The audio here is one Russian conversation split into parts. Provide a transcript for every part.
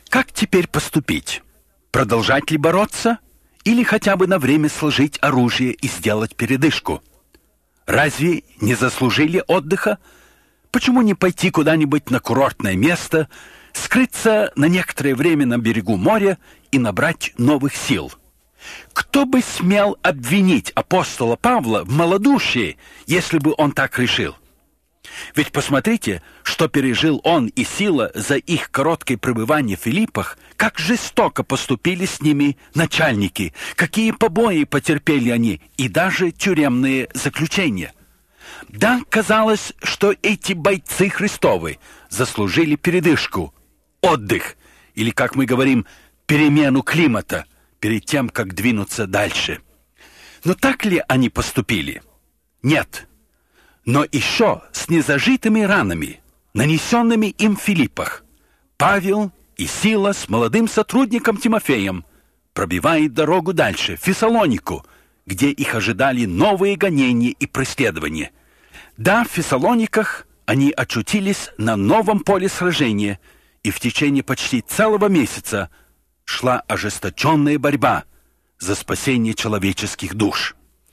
Как теперь поступить? Продолжать ли бороться? Или хотя бы на время сложить оружие и сделать передышку? Разве не заслужили отдыха? Почему не пойти куда-нибудь на курортное место, скрыться на некоторое время на берегу моря и набрать новых сил? Кто бы смел обвинить апостола Павла в малодушии, если бы он так решил? Ведь посмотрите, что пережил он и Сила за их короткое пребывание в Филиппах, как жестоко поступили с ними начальники, какие побои потерпели они и даже тюремные заключения. Да, казалось, что эти бойцы Христовы заслужили передышку, отдых, или, как мы говорим, перемену климата, перед тем, как двинуться дальше. Но так ли они поступили? Нет. Но еще с незажитыми ранами, нанесенными им в Филиппах, Павел и Сила с молодым сотрудником Тимофеем пробивают дорогу дальше, в Фессалонику, где их ожидали новые гонения и преследования. Да, в Фессалониках они очутились на новом поле сражения, и в течение почти целого месяца шла ожесточенная борьба за спасение человеческих душ.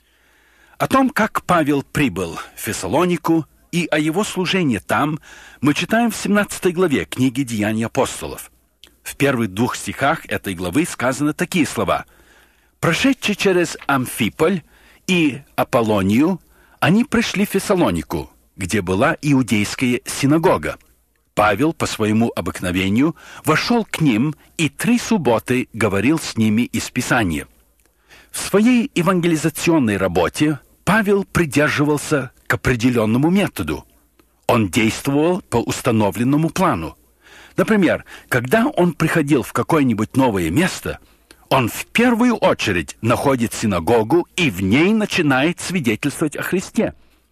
О том, как Павел прибыл в Фессалонику и о его служении там, мы читаем в 17 главе книги «Деяний апостолов». В первых 2 стихах этой главы сказаны такие слова: «Прошедшие через Амфиполь и Аполлонию, они пришли в Фессалонику, где была иудейская синагога. Павел, по своему обыкновению, вошел к ним и 3 субботы говорил с ними из Писания». В своей евангелизационной работе Павел придерживался к определенному методу. Он действовал по установленному плану. Например, когда он приходил в какое-нибудь новое место, он в первую очередь находит синагогу и в ней начинает свидетельствовать о Христе.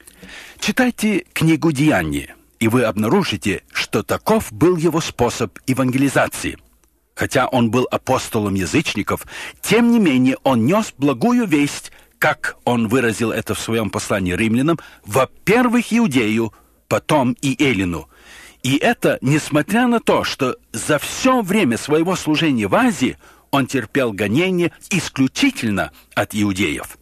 Читайте книгу «Деяния», и вы обнаружите, что таков был его способ евангелизации. Хотя он был апостолом язычников, тем не менее он нес благую весть, как он выразил это в своем послании римлянам, во-первых, Иудею, потом и Эллину. И это несмотря на то, что за все время своего служения в Азии он терпел гонения исключительно от иудеев.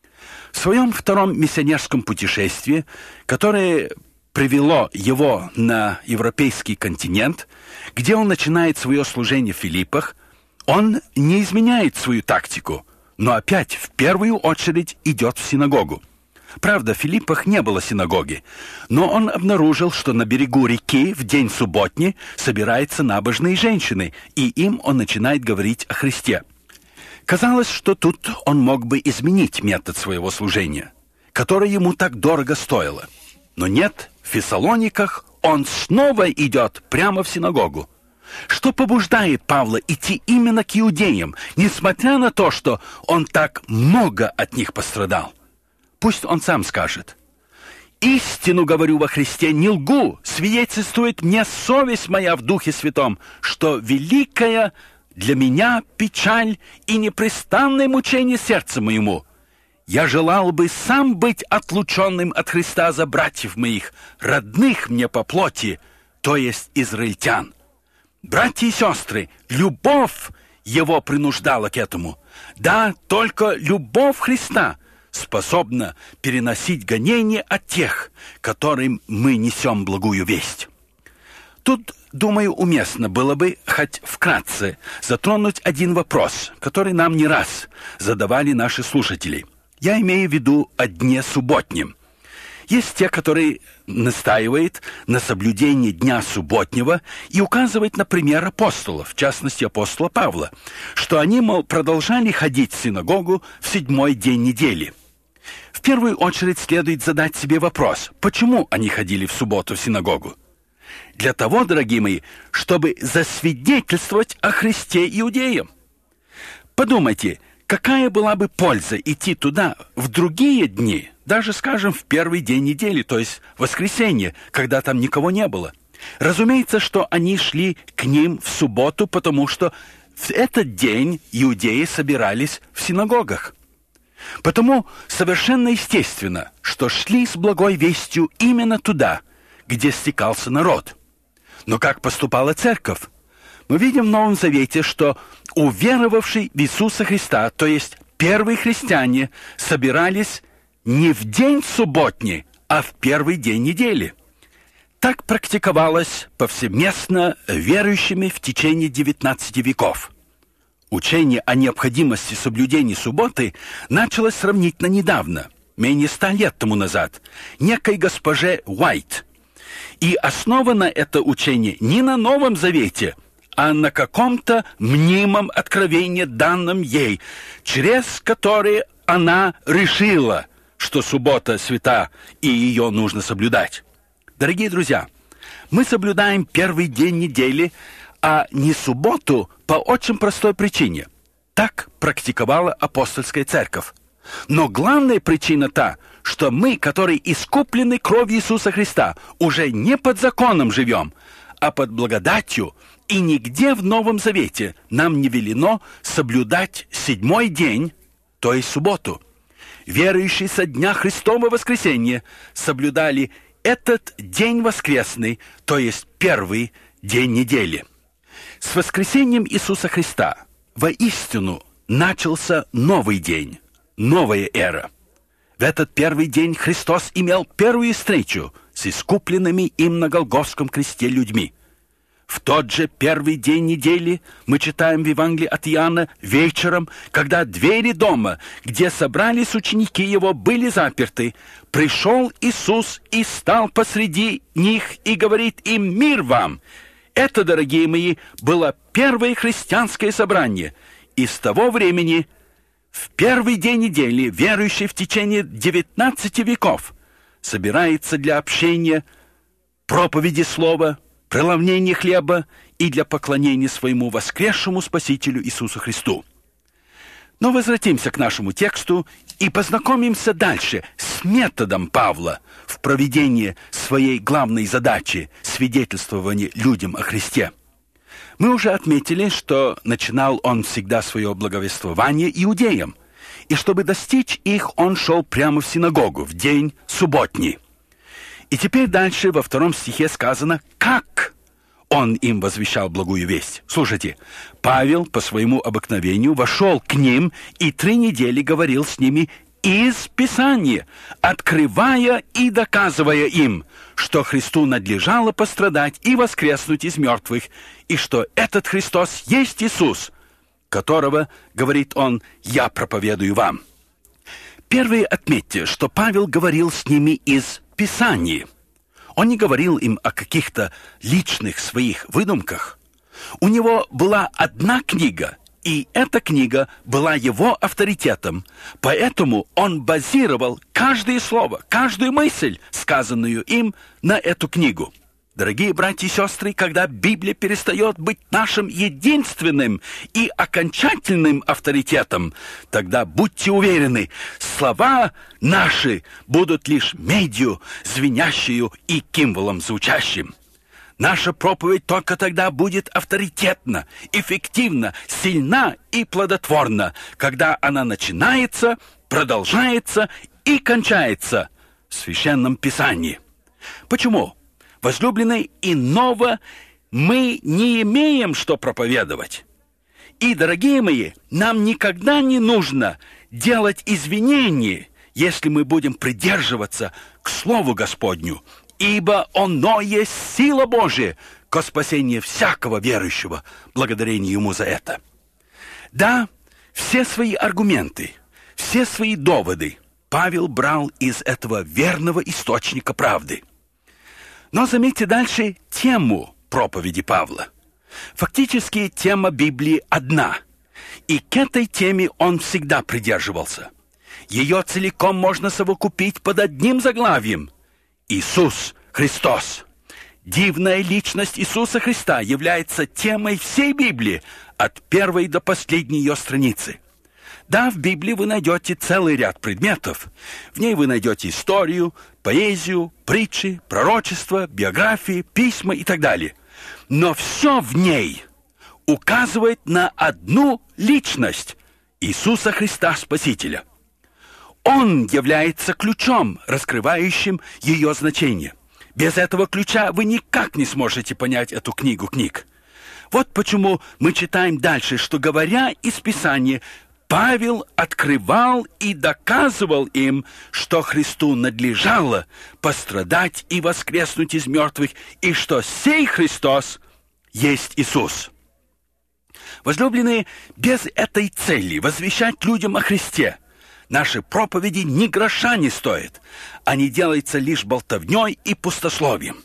В своем втором миссионерском путешествии, которое привело его на европейский континент, где он начинает свое служение в Филиппах, он не изменяет свою тактику, но опять в первую очередь идет в синагогу. Правда, в Филиппах не было синагоги, но он обнаружил, что на берегу реки в день субботний собираются набожные женщины, и им он начинает говорить о Христе. Казалось, что тут он мог бы изменить метод своего служения, которое ему так дорого стоило. Но нет, в Фессалониках он снова идет прямо в синагогу. Что побуждает Павла идти именно к иудеям, несмотря на то, что он так много от них пострадал? Пусть он сам скажет: «Истину говорю во Христе, не лгу, свидетельствует мне совесть моя в Духе Святом, что великая для меня печаль и непрестанное мучение сердцу моему. Я желал бы сам быть отлученным от Христа за братьев моих, родных мне по плоти, то есть израильтян. Братья и сестры, любовь его принуждала к этому. Да, только любовь Христа способна переносить гонения от тех, которым мы несем благую весть». Тут, думаю, уместно было бы хоть вкратце затронуть один вопрос, который нам не раз задавали наши слушатели. Я имею в виду о дне субботнем. Есть те, которые настаивают на соблюдении дня субботнего и указывают на пример апостолов, в частности апостола Павла, что они, мол, продолжали ходить в синагогу в 7-й день недели. В первую очередь следует задать себе вопрос, почему они ходили в субботу в синагогу? Для того, дорогие мои, чтобы засвидетельствовать о Христе иудеям. Подумайте, какая была бы польза идти туда в другие дни, даже, скажем, в первый день недели, то есть воскресенье, когда там никого не было? Разумеется, что они шли к ним в субботу, потому что в этот день иудеи собирались в синагогах. Потому совершенно естественно, что шли с благой вестью именно туда, где стекался народ. Но как поступала церковь? Мы видим в Новом Завете, что уверовавшие в Иисуса Христа, то есть первые христиане, собирались не в день субботний, а в первый день недели. Так практиковалось повсеместно верующими в течение 19 веков. Учение о необходимости соблюдения субботы началось сравнительно недавно, менее 100 лет тому назад, некой госпоже Уайт. И основано это учение не на Новом Завете, а на каком-то мнимом откровении, данном ей, через которое она решила, что суббота свята и ее нужно соблюдать. Дорогие друзья, мы соблюдаем первый день недели, а не субботу по очень простой причине. Так практиковала апостольская церковь. Но главная причина та, что мы, которые искуплены кровью Иисуса Христа, уже не под законом живем, а под благодатью, и нигде в Новом Завете нам не велено соблюдать седьмой день, то есть субботу. Верующие со дня Христова воскресения соблюдали этот день воскресный, то есть первый день недели. С воскресением Иисуса Христа воистину начался новый день, новая эра. В этот первый день Христос имел первую встречу с искупленными им на Голгофском кресте людьми. В тот же первый день недели мы читаем в Евангелии от Иоанна вечером, когда двери дома, где собрались ученики его, были заперты, пришел Иисус и стал посреди них и говорит им: «Мир вам!» Это, дорогие мои, было первое христианское собрание. И с того времени, в первый день недели, верующий в течение 19 веков собирается для общения, проповеди слова, преломления хлеба и для поклонения своему воскресшему Спасителю Иисусу Христу. Но возвратимся к нашему тексту и познакомимся дальше с методом Павла в проведении своей главной задачи – свидетельствования людям о Христе. Мы уже отметили, что начинал он всегда свое благовествование иудеям, и чтобы достичь их, он шел прямо в синагогу в день субботний. И теперь дальше во 2 стихе сказано, как он им возвещал благую весть. Слушайте, Павел по своему обыкновению вошел к ним и 3 недели говорил с ними из Писания, открывая и доказывая им, что Христу надлежало пострадать и воскреснуть из мертвых, и что этот Христос есть Иисус, которого, говорит он, я проповедую вам. Первое отметьте, что Павел говорил с ними из Писания. Он не говорил им о каких-то личных своих выдумках. У него была одна книга, и эта книга была его авторитетом, поэтому он базировал каждое слово, каждую мысль, сказанную им, на эту книгу. Дорогие братья и сестры, когда Библия перестает быть нашим единственным и окончательным авторитетом, тогда будьте уверены, слова наши будут лишь медью, звенящую и кимволом звучащим. Наша проповедь только тогда будет авторитетна, эффективна, сильна и плодотворна, когда она начинается, продолжается и кончается в Священном Писании. Почему? Возлюбленные, иного мы не имеем что проповедовать. И, дорогие мои, нам никогда не нужно делать извинения, если мы будем придерживаться к Слову Господню, ибо оно есть сила Божия ко спасению всякого верующего, благодарение Ему за это. Да, все свои аргументы, все свои доводы Павел брал из этого верного источника правды. Но заметьте дальше тему проповеди Павла. Фактически тема Библии одна, и к этой теме он всегда придерживался. Ее целиком можно совокупить под одним заглавием – Иисус Христос. Дивная личность Иисуса Христа является темой всей Библии, от первой до последней ее страницы. Да, в Библии вы найдете целый ряд предметов. В ней вы найдете историю, поэзию, притчи, пророчества, биографии, письма и так далее. Но все в ней указывает на одну личность – Иисуса Христа Спасителя. Он является ключом, раскрывающим ее значение. Без этого ключа вы никак не сможете понять эту книгу книг. Вот почему мы читаем дальше, что, говоря из Писания, Павел открывал и доказывал им, что Христу надлежало пострадать и воскреснуть из мертвых, и что сей Христос есть Иисус. Возлюбленные, без этой цели возвещать людям о Христе наши проповеди ни гроша не стоят. Они делаются лишь болтовней и пустословием.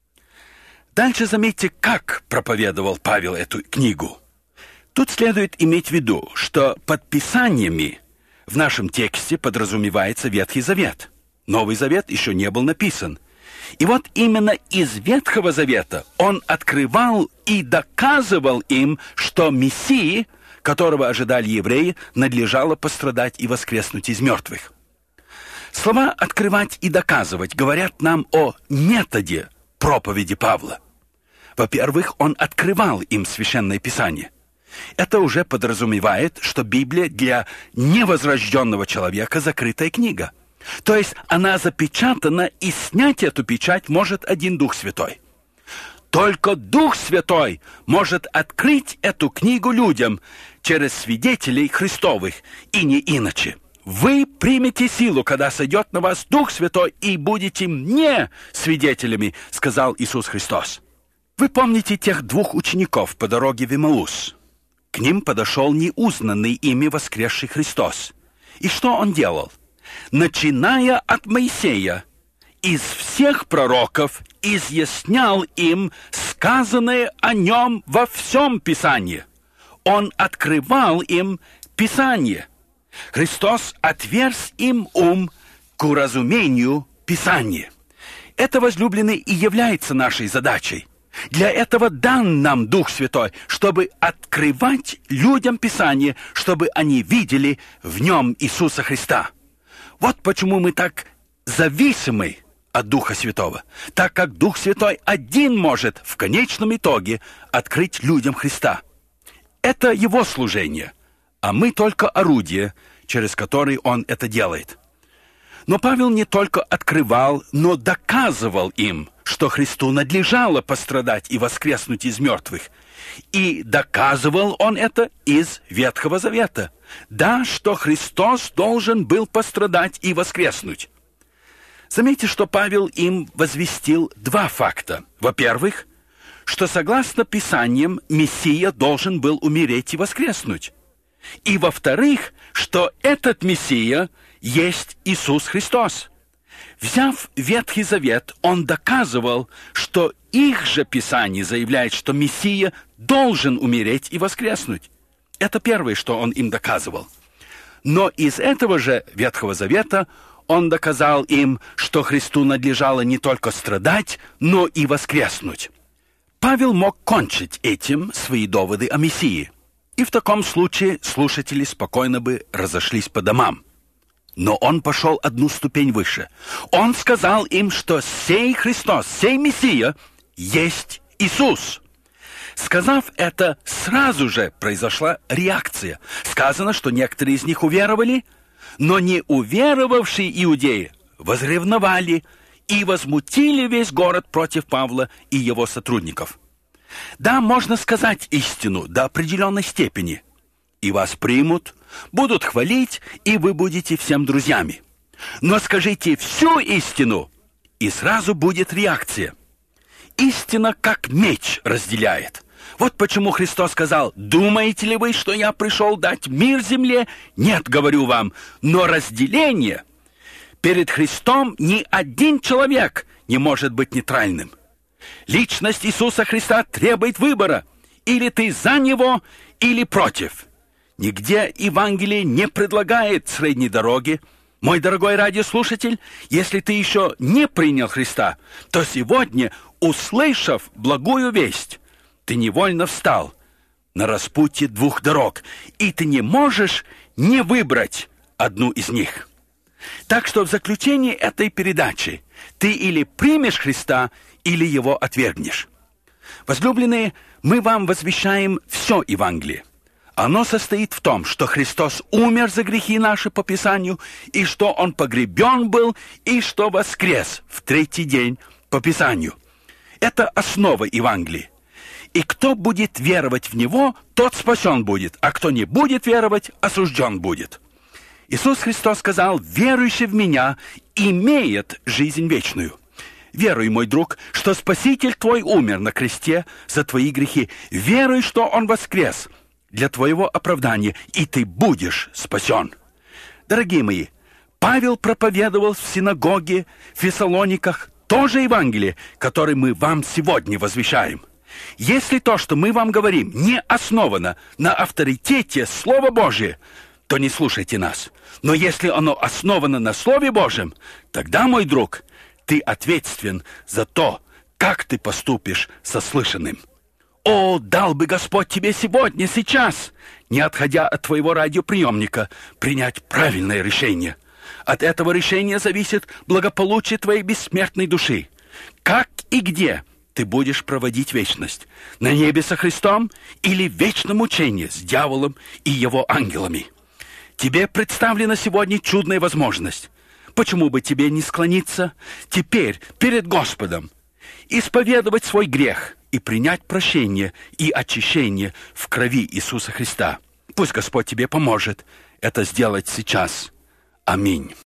Дальше заметьте, как проповедовал Павел эту книгу. Тут следует иметь в виду, что под Писаниями в нашем тексте подразумевается Ветхий Завет. Новый Завет еще не был написан. И вот именно из Ветхого Завета он открывал и доказывал им, что Мессии, которого ожидали евреи, надлежало пострадать и воскреснуть из мертвых. Слова «открывать» и «доказывать» говорят нам о методе проповеди Павла. Во-первых, он открывал им Священное Писание. Это уже подразумевает, что Библия для невозрожденного человека закрытая книга. То есть она запечатана, и снять эту печать может один Дух Святой. Только Дух Святой может открыть эту книгу людям через свидетелей Христовых, и не иначе. Вы примете силу, когда сойдет на вас Дух Святой, и будете мне свидетелями, сказал Иисус Христос. Вы помните тех двух учеников по дороге в Эмаус? К ним подошел неузнанный ими воскресший Христос. И что он делал? Начиная от Моисея, из всех пророков изъяснял им сказанное о нем во всем Писании. Он открывал им Писание. Христос отверз им ум к уразумению Писания. Это, возлюбленные, и является нашей задачей. Для этого дан нам Дух Святой, чтобы открывать людям Писание, чтобы они видели в нем Иисуса Христа. Вот почему мы так зависимы от Духа Святого, так как Дух Святой один может в конечном итоге открыть людям Христа. Это Его служение, а мы только орудие, через которое Он это делает. Но Павел не только открывал, но доказывал им, что Христу надлежало пострадать и воскреснуть из мертвых. И доказывал он это из Ветхого Завета. Да, что Христос должен был пострадать и воскреснуть. Заметьте, что Павел им возвестил два факта. Во-первых, что согласно Писаниям Мессия должен был умереть и воскреснуть. И во-вторых, что этот Мессия есть Иисус Христос. Взяв Ветхий Завет, он доказывал, что их же Писание заявляет, что Мессия должен умереть и воскреснуть. Это первое, что он им доказывал. Но из этого же Ветхого Завета он доказал им, что Христу надлежало не только страдать, но и воскреснуть. Павел мог кончить этим свои доводы о Мессии. И в таком случае слушатели спокойно бы разошлись по домам. Но он пошел одну ступень выше. Он сказал им, что сей Христос, сей Мессия, есть Иисус. Сказав это, сразу же произошла реакция. Сказано, что некоторые из них уверовали, но не уверовавшие иудеи возревновали и возмутили весь город против Павла и его сотрудников. Да, можно сказать истину до определенной степени. И вас примут, будут хвалить, и вы будете всем друзьями. Но скажите всю истину, и сразу будет реакция. Истина как меч разделяет. Вот почему Христос сказал: «Думаете ли вы, что я пришел дать мир земле? Нет, говорю вам, но разделение. Перед Христом ни один человек не может быть нейтральным. Личность Иисуса Христа требует выбора. Или ты за Него, или против. Нигде Евангелие не предлагает средней дороги. Мой дорогой радиослушатель, если ты еще не принял Христа, то сегодня, услышав благую весть, ты невольно встал на распутье двух дорог, и ты не можешь не выбрать одну из них. Так что в заключении этой передачи ты или примешь Христа, или Его отвергнешь. Возлюбленные, мы вам возвещаем все Евангелие. Оно состоит в том, что Христос умер за грехи наши по Писанию, и что Он погребен был, и что воскрес в третий день по Писанию. Это основа Евангелия. И кто будет веровать в Него, тот спасен будет, а кто не будет веровать, осужден будет. Иисус Христос сказал: верующий в Меня имеет жизнь вечную. Веруй, мой друг, что Спаситель твой умер на кресте за твои грехи. Веруй, что Он воскрес для твоего оправдания, и ты будешь спасен. Дорогие мои, Павел проповедовал в синагоге в Фессалониках то же Евангелие, которое мы вам сегодня возвещаем. Если то, что мы вам говорим, не основано на авторитете Слова Божия, то не слушайте нас. Но если оно основано на Слове Божьем, тогда, мой друг, ты ответственен за то, как ты поступишь со слышанным. О, дал бы Господь тебе сегодня, сейчас, не отходя от твоего радиоприемника, принять правильное решение. От этого решения зависит благополучие твоей бессмертной души. Как и где ты будешь проводить вечность? На небе со Христом или в вечном мучении с дьяволом и его ангелами? Тебе представлена сегодня чудная возможность. Почему бы тебе не склониться теперь перед Господом, исповедовать свой грех и принять прощение и очищение в крови Иисуса Христа? Пусть Господь тебе поможет это сделать сейчас. Аминь.